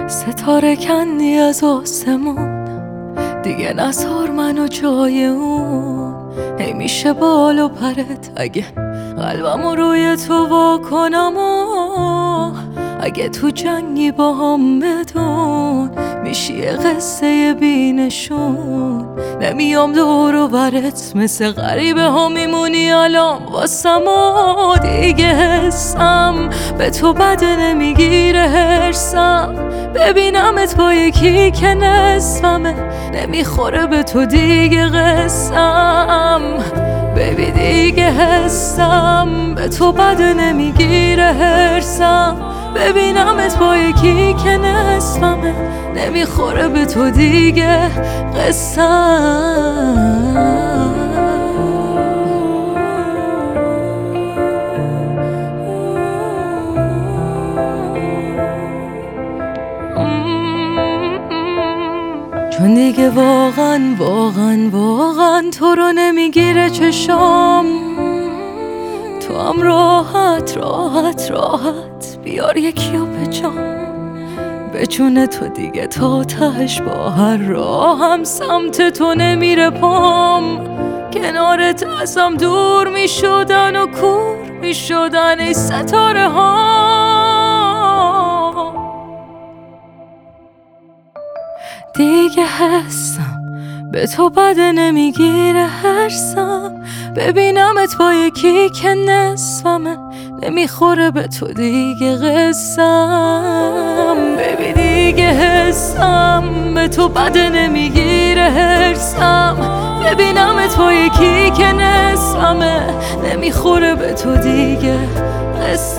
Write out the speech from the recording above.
ستاره کندی از آسمون، دیگه نذار منو جای اون. هی میشه بال و پرت اگه قلبمو روی تو واکنم و اگه تو جنگی با هم بدون میشی یه قصه بینشون. نمیام دور و برت مثل غریبه ها میمونی الان واسم و دیگه حسم به تو بده نمیگیره هرسم. ببینمت با یکی که نصفمه نمیخوره به تو دیگه قسم. ببی دیگه حسم به تو بده نمیگیره هرسم. ببینمت با یکی که نصفمه نمیخوره به تو دیگه قسم. چون دیگه واقعا تو رو نمیگیره چشام. تو هم راحت بیار یکی رو به جام. به جون تو دیگه تا تهش با هر راهم سمت تو نمیره پام. کنارت ازم دور میشدن و کور میشدن ای ستاره ها. دیگه حسم به تو بده نمیگیره هرسم. ببینمت با یکی که نصفمه نمیخوره به تو دیگه قسم. ببین دیگه حسم به تو بده نمیگیره هرسم. ببینمت با یکی که نصفمه نمیخوره به تو دیگه قسم.